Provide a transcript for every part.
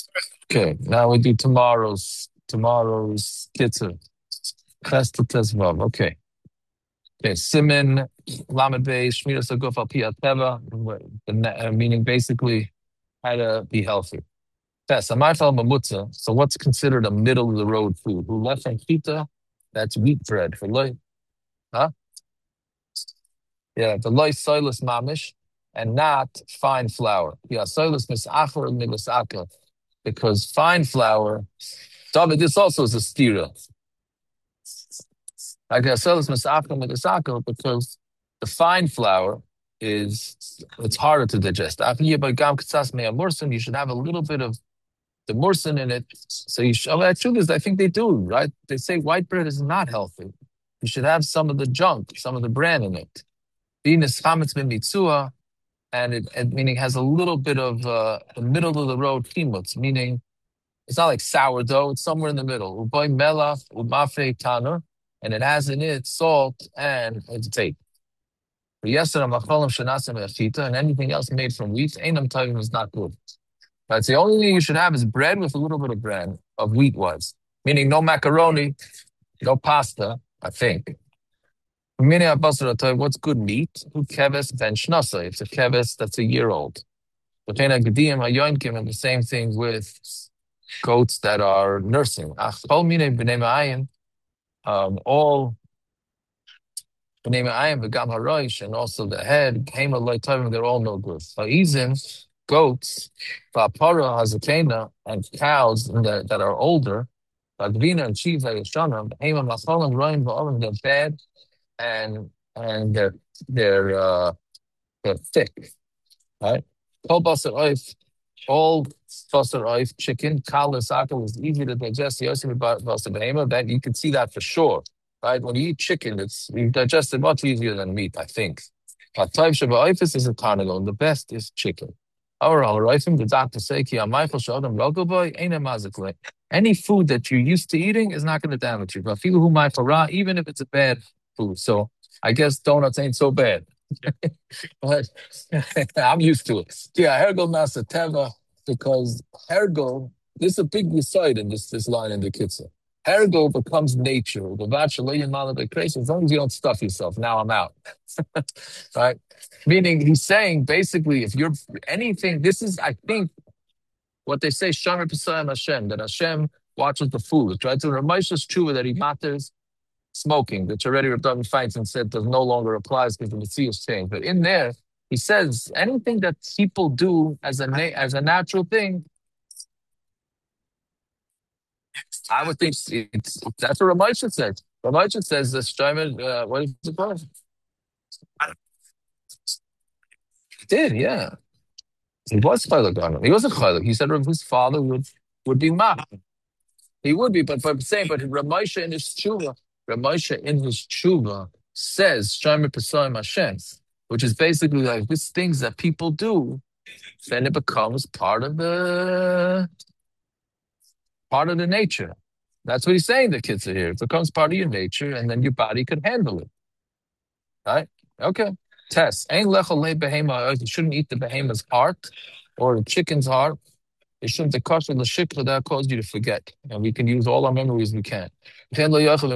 Okay, now we do tomorrow's kitzur. Chesed Tezvav. Okay. Simin Lamed Beis Shmiras Haguf Al Pi Teva, meaning basically how to be healthy. Yes, Amartal Mamutza. So what's considered a middle of the road food? Lechem Chita, that's wheat bread. For loy, huh? Yeah, the loy soilus mamish, and not fine flour. Yeah, soilus misacher and milasaka, because fine flour. David, this also is a stira. Like I said, it's misafka mitasaka because the fine flour is it's harder to digest. After you buy gam katsas mea mursin, you should have a little bit of the mursin in it. So you should, actually, I think they do, right? They say white bread is not healthy. You should have some of the junk, some of the bran in it. Venus chametz min mitzua, and it meaning has a little bit of the middle of the road chimutz, meaning it's not like sourdough. It's somewhere in the middle. Uboy melach umafe tanur, and it has in it salt and it's tape. And anything else made from wheat, einam tavim is not good. Right? So the only thing you should have is bread with a little bit of bread of wheat was, meaning no macaroni, no pasta. I think. What's good meat? Keves ben shnasa. It's a keves that's a year old. And the same thing with goats that are nursing. All and also the head, they're all no good. Goats, and cows that are older, and sheep, they're bad and they're thick, right? All basar oif, chicken, kal saka was easy to digest. That you can see that for sure, right? When you eat chicken, you digest it much easier than meat, I think. Type shaba oifis is a carnival, and the best is chicken. Our alraifim, the doctor say, ki amaychel shodam rogoboy, ain't a mazikle. Any food that you're used to eating is not going to damage you. But feel who my even if it's a bad food. So I guess donuts ain't so bad. But I'm used to it. Yeah, Hergel Nasa Teva, because Hergel, this is a big aside in this line in the Kitzur. Hergel becomes nature. The crazy as long as you don't stuff yourself. Now I'm out. Right? Meaning he's saying basically if you're anything, this is I think what they say, Shomer Pesayim Hashem, that Hashem watches the food. Right? So Ramesha's true that he matters smoking, which already Rav David Feinstein said does no longer applies because the Messiah's changed. But in there, he says anything that people do as a natural thing, I would think that's what Ramesha said. Ramesha says the Shlomo, what is it called? He did, yeah. He was Chaylik on him. He wasn't Chaylik. He said his father would be Mach. He would be, but I'm saying, but Ramesha in his tshuva, says Shomer Pesayim Hashem, which is basically like these things that people do, then it becomes part of the nature. That's what he's saying. The kids are here. It becomes part of your nature, and then your body can handle it. Right? Okay. Test. Ain't lechol behema. You shouldn't eat the behemoth's heart or the chicken's heart. It shouldn't the kosher l'shikra that caused you to forget. And we can use all our memories we can. Don't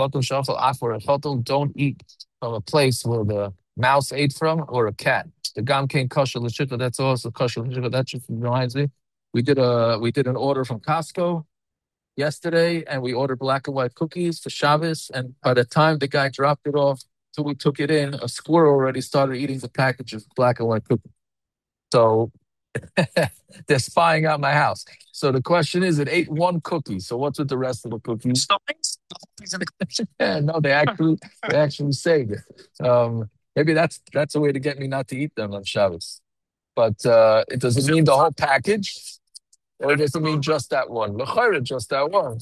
eat from a place where the mouse ate from or a cat. The gam came kosher l'shikra, that's also kosher l'shikra. That just reminds me. We did an order from Costco yesterday, and we ordered black and white cookies for Shabbos. And by the time the guy dropped it off till we took it in, a squirrel already started eating the package of black and white cookies. So they're spying out my house. So the question is, it ate one cookie. So what's with the rest of the cookies? Stuffings? Yeah, no, they actually saved it. Maybe that's a way to get me not to eat them on Shabbos. But it doesn't mean the whole package, or it doesn't mean just that one. L'chayra, just that one.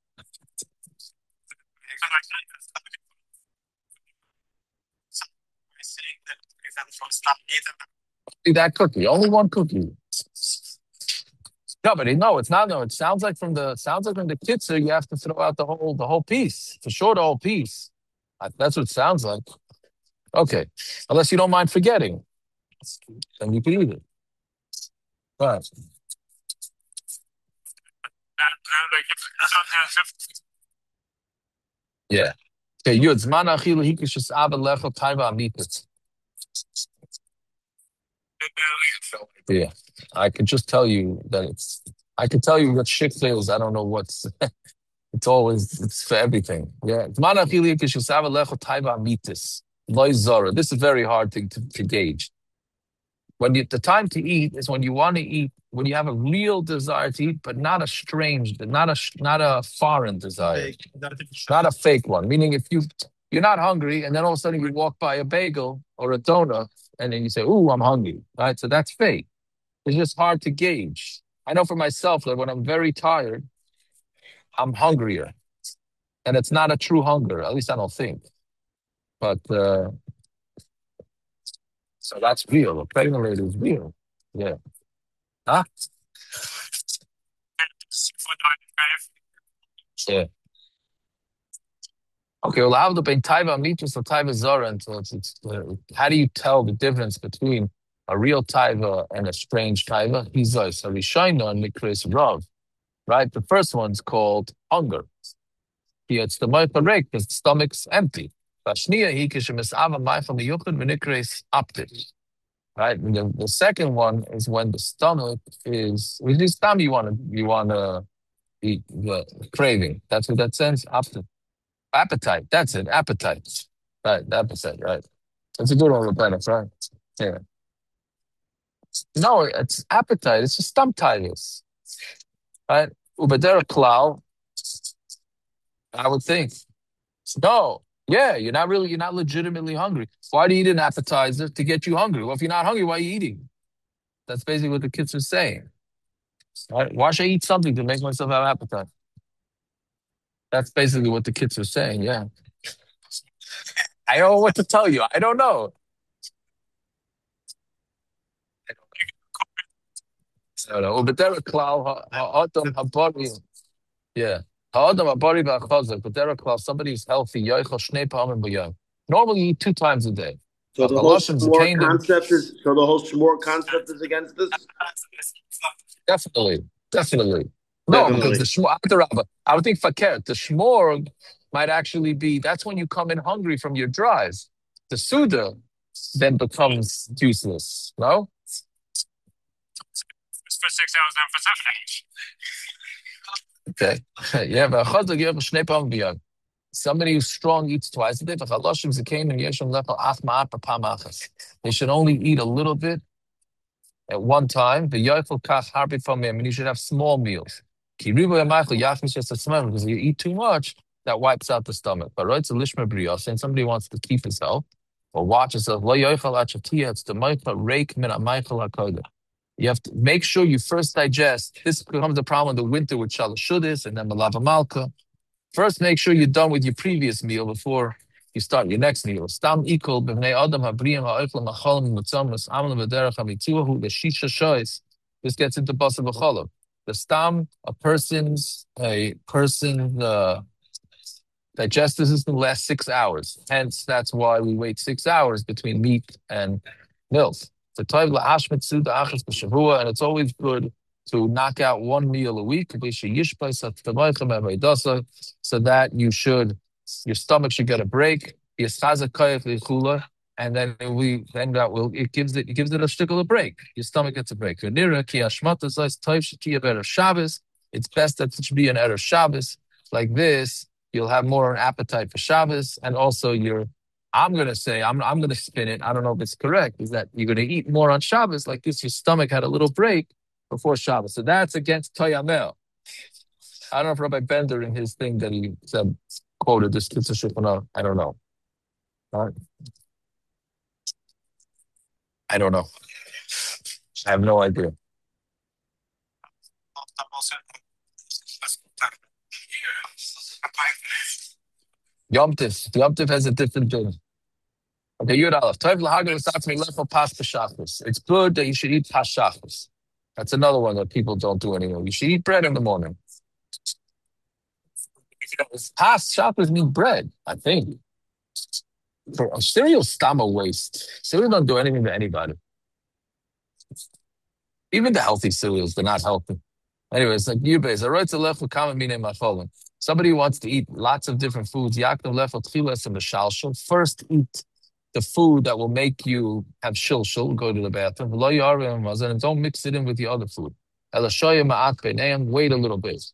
That cookie, only one cookie. No, but no, it's not. No, it sounds like from the kitzur, you have to throw out the whole piece. For sure, the whole piece. That's what it sounds like. Okay, unless you don't mind forgetting, then you can eat it. Right. Yeah. Okay, Yud Zman Achilu Hikishus Abba Lecho Taiva Amitis. Yeah. I could just tell you that I could tell you what shikle is. I don't know what's it's for everything. Yeah. Zman Achilu Hikishus Abba Lecho Taiva Amitis. Loy Zora. This is a very hard thing to gauge. The time to eat is when you want to eat, when you have a real desire to eat, but not a strange, not a foreign desire, not a fake one. Meaning, if you're not hungry, and then all of a sudden you walk by a bagel or a donut, and then you say, "Ooh, I'm hungry," right? So that's fake. It's just hard to gauge. I know for myself that when I'm very tired, I'm hungrier, and it's not a true hunger. At least I don't think. But so that's real. A pregnant lady is real. Yeah. Huh? Yeah. Okay, well, how the ben taiva mitus or taiva zara, and so how do you tell the difference between a real taiva and a strange taiva? He's a rishayna and mikris rav, right? The first one's called hunger. It's the moicha because the stomach's empty. Vashniya he kishemis ava maicha miyuchad v'nikres aptit. Right, and the second one is when the stomach is, with this time you want to eat the craving. That's what that says. Aptit. Appetite. That's it. Appetite. Right. The appetite. Right. That's a good one, Roberta. Right. Yeah. No, it's appetite. It's just stomach tightness. Right. Ubedera cloud. I would think. No. Yeah. You're not legitimately hungry. Why do you eat an appetizer? To get you hungry. Well, if you're not hungry, why are you eating? That's basically what the kids are saying. Right? Why should I eat something to make myself have appetite? That's basically what the kids are saying. Yeah. I don't know what to tell you. I don't know. I don't know. Ubedera cloud. Ha'adam habari. Yeah. Ha'adam habari v'achazak. Ubedera cloud. Somebody who's healthy. Yoichel shnei pa'amim b'yom. Normally, you eat 2 times a day. So the whole shmor concept is against this. Definitely. Definitely. No, because the Definitely. shmor, I would think fakir, the shmor might actually be, that's when you come in hungry from your drives. The Suda then becomes useless. No? Okay. Yeah, but chazak you have a shnei pam b'yom. Somebody who's strong eats twice a day. V'chaloshim zekain and yesham lechal ach ma'at b'pam achas. They should only eat a little bit at one time. The yoifel kach harbit from him, and you should have small meals. Because you eat too much, that wipes out the stomach. But right, it's a lishma briyos, saying somebody wants to keep his health or watch himself. It's the moicha rake min ha'maichel hakodah. You have to make sure you first digest. This becomes a problem in the winter with shalashudis and then malava malka. First, make sure you're done with your previous meal before you start your next meal. Stam ikol b'vnei adam habriyim ha'ochel macholim mutzam amlam v'derech hamituahu the shisha shois. This gets into basa b'cholim. The stam, a person's digestive system lasts 6 hours. Hence, that's why we wait 6 hours between meat and milk. And it's always good to knock out one meal a week, so that your stomach should get a break. And then it gives it a shtickle a break. Your stomach gets a break. It's best that it should be an Erev Shabbos. Like this, you'll have more appetite for Shabbos, and also I'm gonna say, I'm gonna spin it. I don't know if it's correct. Is that you're gonna eat more on Shabbos like this? Your stomach had a little break before Shabbos, so that's against Toyamel. I don't know if Rabbi Bender in his thing that he said quoted this Kitzur. I don't know. All right. I don't know. I have no idea. Yom Tif has a different thing. Okay, Yud Aleph. Tov l'hagel v'satz milefel pas b'shachris. It's good that you should eat pas shachris. That's another one that people don't do anymore. You should eat bread in the morning. Pas shachris mean bread, I think. For a cereal, stomach waste. Cereal don't do anything to anybody. Even the healthy cereals, they're not healthy. Anyways, like Yubes, somebody who wants to eat lots of different foods. First eat the food that will make you have shilshul, go to the bathroom. And don't mix it in with the other food. Wait a little bit.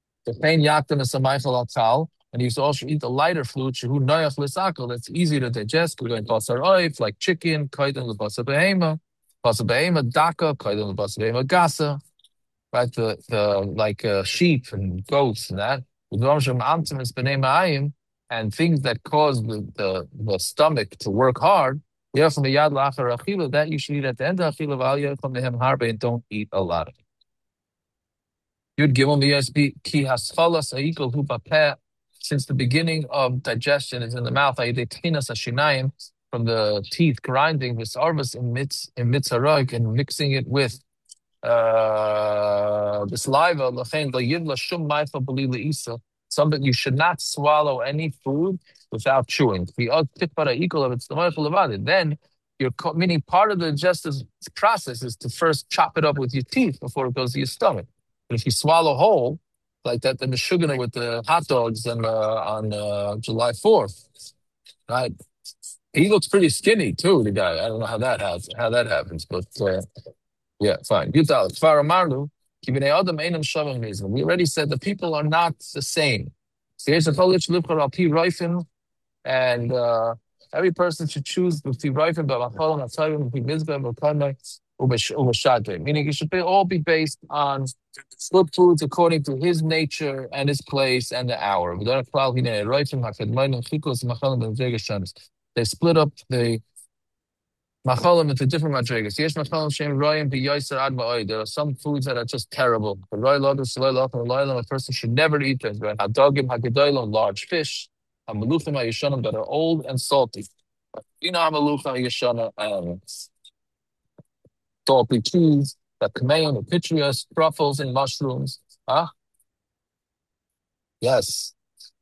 And you should also eat the lighter food, that's easy to digest. We're going to like chicken, kaidan lebasa behema, daka, kaidan lebasa behema gasa, right? The like sheep and goats and that. And things that cause the stomach to work hard. That you should eat at the end of achila, and don't eat a lot of it. Yud Gimel Miyasbi Ki Hasfalas Aikol Hu Bapeh, since the beginning of digestion is in the mouth, Ayidetinas Ashinayim, from the teeth grinding this arvus in mitzarog and mixing it with the saliva, Lachain Layivla Shum Maifa Bali Leisa, something you should not swallow any food without chewing. The Tikpara Equal of it's the Maifa Levadi. Then you're meaning part of the digestive process is to first chop it up with your teeth before it goes to your stomach. But if you swallow whole, like that, the Meshugana with the hot dogs and on July 4th, right? He looks pretty skinny too, the guy. I don't know how that happens, but yeah, fine. We already said the people are not the same. And every person should choose meaning it should all be based on good foods according to his nature and his place and the hour. They split up the machalim into different madrigas. There are some foods that are just terrible. A person should never eat them. Large fish, that are old and salty. You know, salty cheese, the kameon, the pitreus, truffles, and mushrooms. Yes.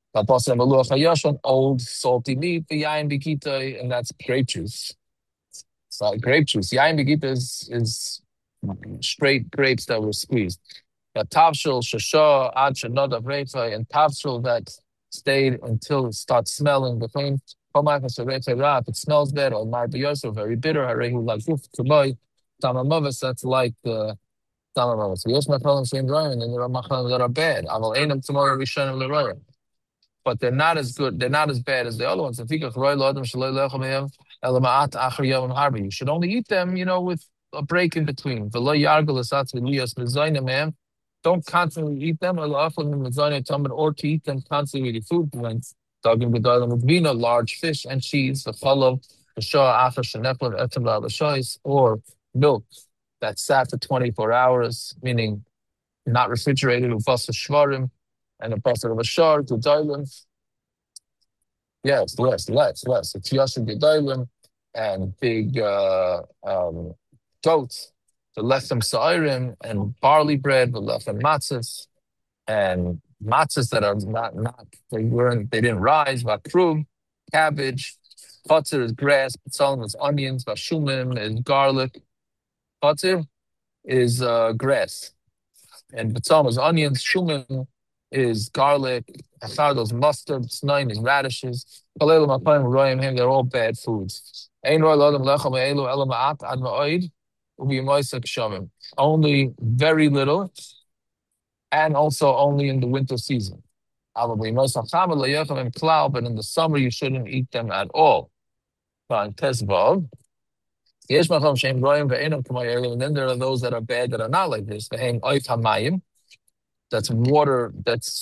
Old salty meat, and that's grape juice. It's like grape juice. Yain begita is straight grapes that were squeezed. Tavshil, shashah, ad shanodav refa, and tavshil that stayed until it starts smelling. The thing, if it smells bad, or might be also very bitter, harehu laguf kumoy, tamamavis, that's like the tamamavis. Yes, machalim same ryan, and there are machalim that are bad. Aval einam tomorrow rishonim l'rayim. But they're not as good, they're not as bad as the other ones. You should only eat them, with a break in between. Don't constantly eat them, or to eat them constantly with food. Talking with vino, large fish and cheese, the chalav, or milk that sat for 24 hours, meaning not refrigerated, with shvarim, and a pastor of a shard to Dylan. Yes, less. It's Yashin Gedalim and big goats, the lechem sa'irim, and barley bread, the lechem matzahs, and matzahs that are not they didn't rise, vakrug, cabbage, chatzir is grass, psalm is onions, vashumim is garlic, chatzir is grass, and psalm is onions, shumim is garlic, achad is mustard, snain is radishes. They're all bad foods. Only very little, and also only in the winter season. But in the summer you shouldn't eat them at all. And then there are those that are bad that are not like this. That's water.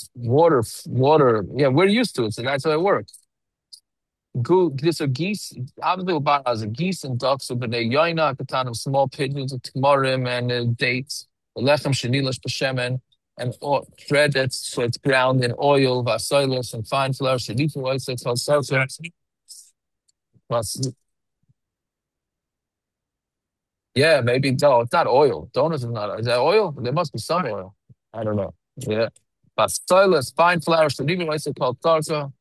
Yeah, we're used to it, so that's how it works. These are geese. Obviously, about as a geese and ducks, but they yoina katan, small pigeons, tamarim and dates. Lechem shenilash b'shemen, and bread so it's ground in oil, vasoilus and fine flour. Shenifu oises vasoilus. Yeah, maybe no, it's not oil. Donuts is not. Is that oil? There must be some oil. I don't know. Yeah, vasoilus, fine flour. Shenifu oises called tarza.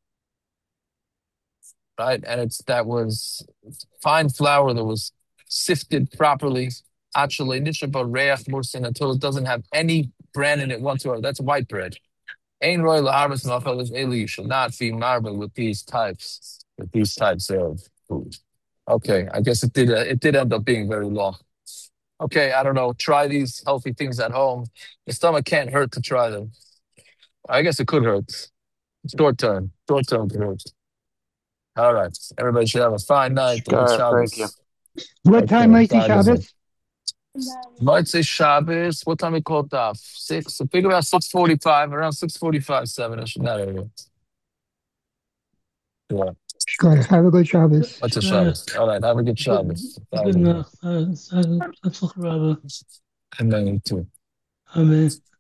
Right, and that was fine flour that was sifted properly, actually until it doesn't have any branding it one to another. That's white bread. Ain roy laharvest mafalas eli. You should not be marble with these types of food. Okay, I guess it did end up being very long. Okay, I don't know. Try these healthy things at home. The stomach can't hurt to try them. I guess it could hurt. Short term could hurt. All right. Everybody should have a fine night. Thank you. What time Motzei Shabbos? Motzei Shabbos. What time we call it off? 6. So figure out 6:45. Around 6:45, 7. I should not area. Yeah. Shkar, have a good Shabbos. Motzei Shabbos. All right. Have a good Shabbos. Good enough. Rabbi. And then you too. Amen.